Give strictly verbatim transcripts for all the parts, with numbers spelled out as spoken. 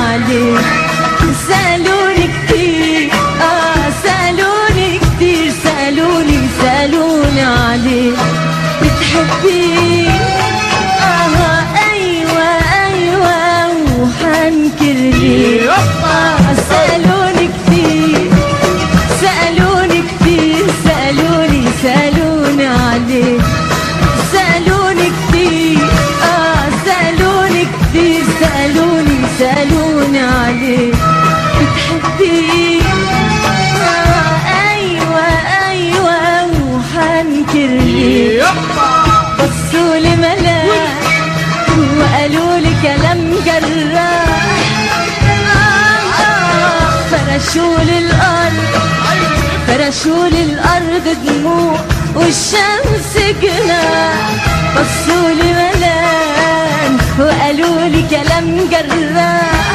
عليك. سألوني كتير اه سألوني كتير سألوني سألوني عليك بتحبيه اه ايوه ايوه وحنكر ليه. اه سألوني كتير سألوني كتير سألوني سألوني عليك. سألوني كتير اه سألوني كتير سألوني سألوني عليك بتحبيه اه ايوه ايوه وحنكر ليه. بصولي ملاك وقالوا لي كلام جراح آه آه فرشولي الارض فرشولي الارض دموع والشمس جناح. بصولي ملان وقالوا لي كلام جراح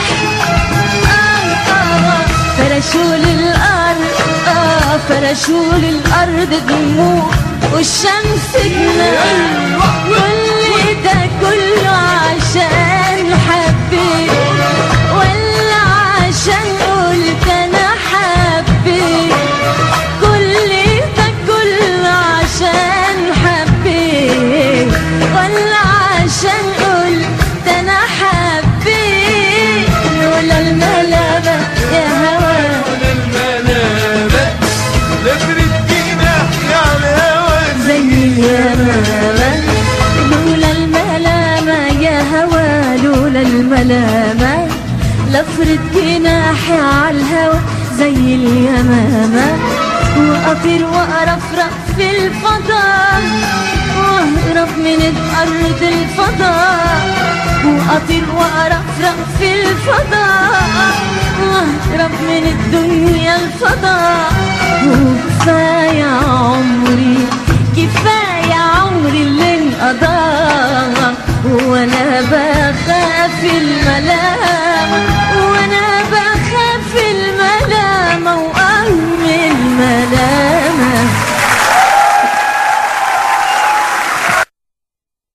آه آه فرشولي الارض آه فرشولي الارض دموع والشمس جناح. كل ده كله عشان حبيت ولا عشان قلت انا حبيت؟ كل ده كله عشان حبيت ولا عشان قلت انا حبيت؟ ولا الملامة يا هوا ولا الملامة لفرد جناحي على الهوا زي اليمامة. لولا الملامة يا هوا لولا الملامة لفرد جناحي على الهوا زي اليمامة. وأطير وأرفرف في الفضاء وأهرب من الأرض الفضاء. وأطير وأرفرف في الفضاء وأهرب من الدنيا الفضاء.